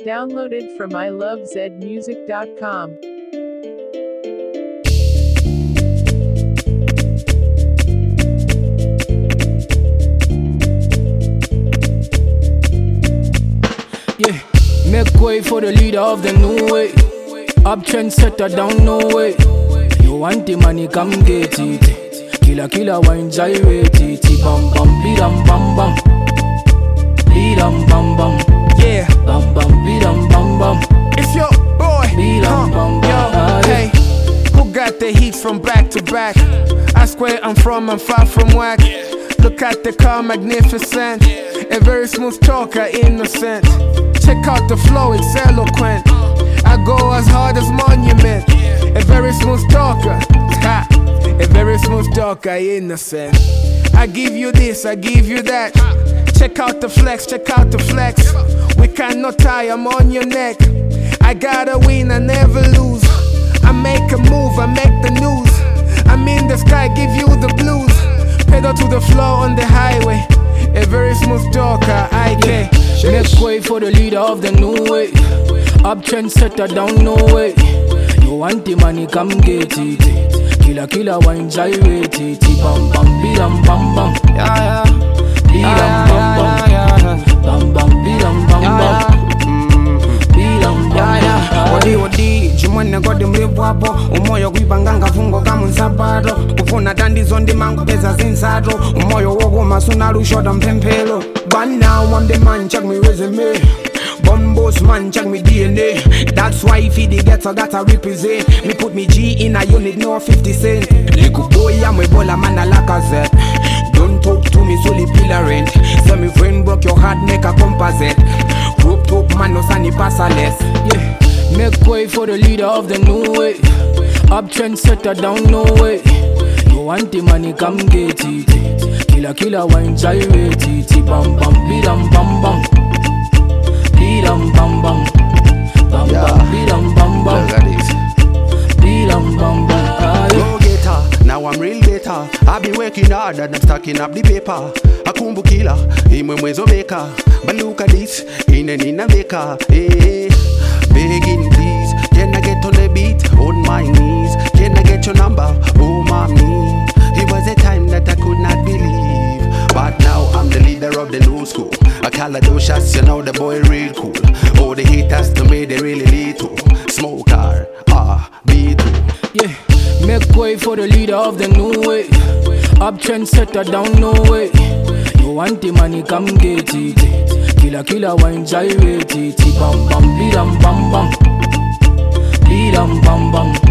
Downloaded from ilovezmusic.com. Yeah, make way for the leader of the new way. Up trendsetter down no way. You want the money, come get it. Killer wine gyrate it. Bam bam bidam bam bam. Bidam bam bam. Yeah, Bam bam bidam bam bam. it's your boy. Bidam bam bam. Yo, hey, who got the heat from back to back? I swear I'm far from whack. Look at the car, magnificent. A very smooth talker, innocent. Check out the flow, it's eloquent. I go as hard as monument. A very smooth talker, ha. A very smooth talker, innocent. I give you this, I give you that. Check out the flex, check out the flex. We cannot tie, I'm on your neck. I gotta win, I never lose. I make a move, I make the news. I'm in the sky, give you the blues. Pedal to the floor on the highway. A very smooth talker, IK. Make way for the leader of the new way. Up trendsetter down no way. You want the money, come get it. Killer wine gyrate it. Bam bam bidam bam bam. Yeah, Bidam bam bam. Bam bam bidam bam bam. Bidam bam bam. Odi jumwana godi mlibwabo umoyo kwibanganga fungo kama nsabado kufuna dandizo ndimango pesa zinsato umoyo wokuma suna lushoda mpempelo. But now I'm the man, check me resume. Bombos man, check me DNA. That's why if he gets I gotta represent. Me put me G in a unit, no 50 cent. Liku boy, I'm a bola man, I like a Z. Don't talk to me, solely pillar rent. So me friend broke your heart, make a composite. Group top man, no sunny passerless. Yeah, make way for the leader of the new way. Up trendsetter down no way. You want the money, come get it. Killer wine gyrate it. Bam bam bidam bam bam. Bidam bam bam. Bam bam bidam bam bam. Bidam bam bam. Go get her, now I'm real better. I've been working hard and I'm stacking up the paper. A kumbu killer, imwe mwezo maker. But look at this, in a maker. Hey, begging please, can I get on the beat? On my knees, can I get your number? Oh mommy, it was a time that I could not believe. But now I'm the leader of the new school. I call a those shots, you know the boy real cool. Oh, the haters to me, they really lead to smoke car, B2. Yeah, make way for the leader of the new way. Up trendsetter down no way. You want the money, come get it. Killer wine gyrate it. Bam bam bidam bam bam. Bidam bam bam.